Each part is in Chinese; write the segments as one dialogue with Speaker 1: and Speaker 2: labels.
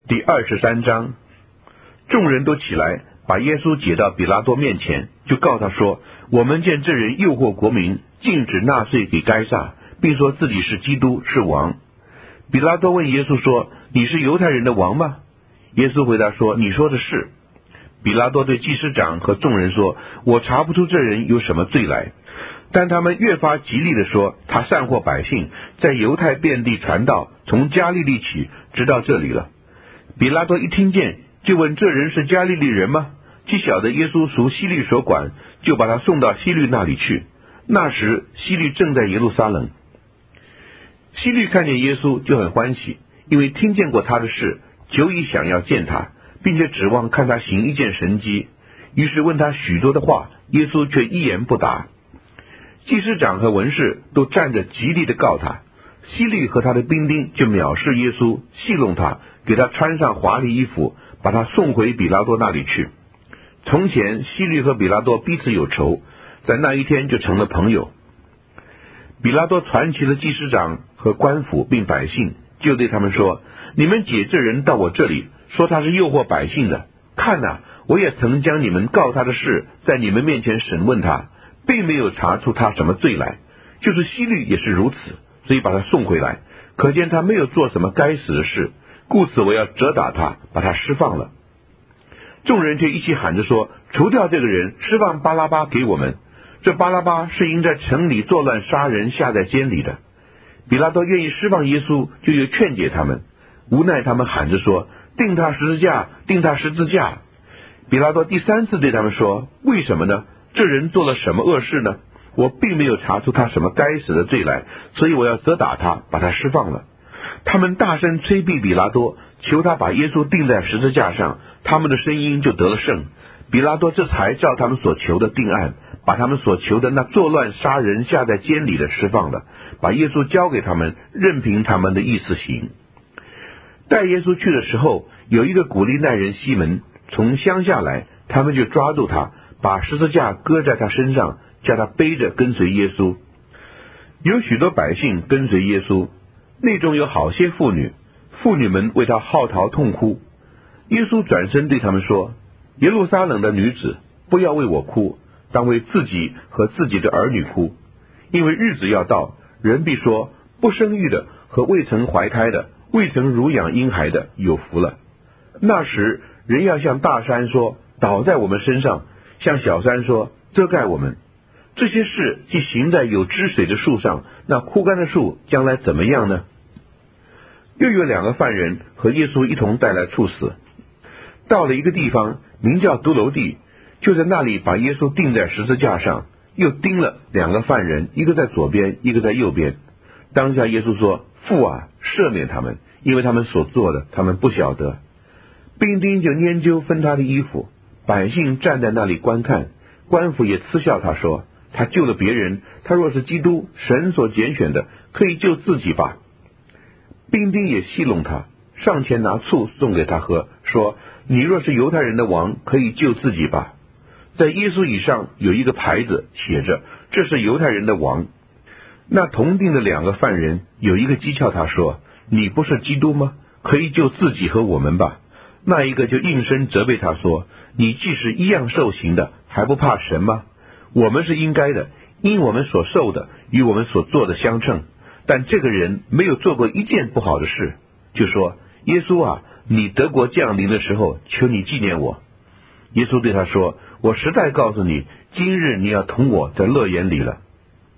Speaker 1: 第23章，众人都起来，把耶稣解到比拉多面前，就告他说：我们见这人诱惑国民，禁止纳税给该撒，并说自己是基督，是王。比拉多问耶稣说：你是犹太人的王吗？耶稣回答说：你说的是。比拉多对祭司长和众人说：我查不出这人有什么罪来。但他们越发极力地说，他散惑百姓，在犹太遍地传道，从加利利起，直到这里了。比拉多一听见，就问这人是加利利人吗？既晓得耶稣属希律所管，就把他送到希律那里去。那时希律正在耶路撒冷。希律看见耶稣就很欢喜，因为听见过他的事，久已想要见他，并且指望看他行一件神迹。于是问他许多的话，耶稣却一言不答。祭司长和文士都站着极力的告他，希律和他的兵丁就藐视耶稣，戏弄他，给他穿上华丽衣服，把他送回比拉多那里去。从前希律和比拉多彼此有仇，在那一天就成了朋友。比拉多传齐了祭司长和官府并百姓，就对他们说：你们解这人到我这里，说他是诱惑百姓的。看哪，我也曾将你们告他的事在你们面前审问他，并没有查出他什么罪来。就是希律也是如此，所以把他送回来，可见他没有做什么该死的事，故此我要责打他，把他释放了。众人却一起喊着说：除掉这个人，释放巴拉巴给我们。这巴拉巴是因在城里作乱杀人，下在监里的。比拉多愿意释放耶稣，就又劝解他们，无奈他们喊着说：钉他十字架，钉他十字架。比拉多第三次对他们说：为什么呢？这人做了什么恶事呢？我并没有查出他什么该死的罪来，所以我要责打他，把他释放了。他们大声催逼比拉多，求他把耶稣钉在十字架上，他们的声音就得了胜。比拉多这才照他们所求的定案，把他们所求的那作乱杀人下在监里的释放了，把耶稣交给他们，任凭他们的意思行。带耶稣去的时候，有一个古利奈人西门从乡下来，他们就抓住他，把十字架搁在他身上，叫他背着跟随耶稣。有许多百姓跟随耶稣，内中有好些妇女，妇女们为他号啕痛哭。耶稣转身对他们说：耶路撒冷的女子，不要为我哭，当为自己和自己的儿女哭。因为日子要到，人必说，不生育的和未曾怀胎的，未曾乳养婴孩的有福了。那时人要向大山说，倒在我们身上，向小山说，遮盖我们。这些事既行在有汁水的树上，那枯干的树将来怎么样呢？又有两个犯人和耶稣一同带来处死。到了一个地方名叫独楼地，就在那里把耶稣钉在十字架上，又钉了两个犯人，一个在左边，一个在右边。当下耶稣说：父啊，赦免他们，因为他们所做的，他们不晓得。兵丁就拈阄分他的衣服，百姓站在那里观看，官府也嗤笑他说：他救了别人，他若是基督，神所拣选的，可以救自己吧。兵丁也戏弄他，上前拿醋送给他喝，说：你若是犹太人的王，可以救自己吧。在耶稣以上有一个牌子，写着：这是犹太人的王。那同定的两个犯人，有一个讥诮他说：你不是基督吗？可以救自己和我们吧。那一个就应声责备他说：你既是一样受刑的，还不怕神吗？我们是应该的，因我们所受的与我们所做的相称。但这个人没有做过一件不好的事，就说：耶稣啊，你得国降临的时候，求你纪念我。耶稣对他说：我实在告诉你，今日你要同我在乐园里了。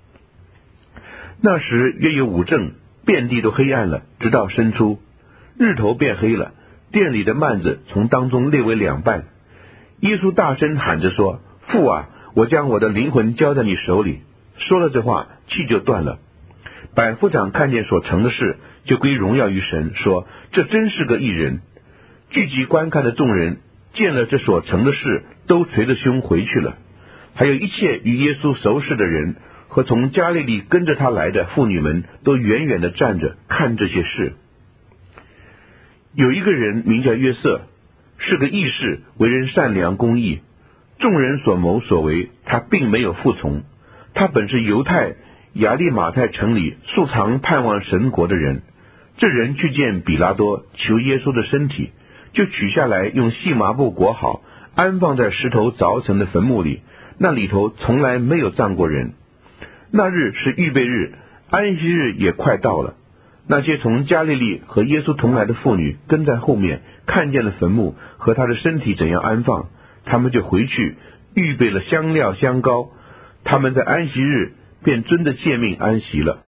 Speaker 1: 那时约有午正，遍地都黑暗了，直到申初，日头变黑了，殿里的幔子从当中裂为两半。耶稣大声喊着说：父啊，我将我的灵魂交在你手里。说了这话，气就断了。百夫长看见所成的事，就归荣耀于神，说：这真是个义人。聚集观看的众人见了这所成的事，都捶着胸回去了。还有一切与耶稣熟识的人和从加利利跟着他来的妇女们，都远远地站着看这些事。有一个人名叫约瑟，是个义士，为人善良公义，众人所谋所为，他并没有服从。他本是犹太亚利马太城里素常盼望神国的人。这人去见比拉多，求耶稣的身体， 就取下来用细麻布裹好，安放在石头凿成的坟墓里，那里头从来没有葬过人。那日是预备日，安息日也快到了。那些从加利利和耶稣同来的妇女跟在后面，看见了坟墓和他的身体怎样安放，他们就回去预备了香料香膏，他们在安息日便遵着诫命安息了。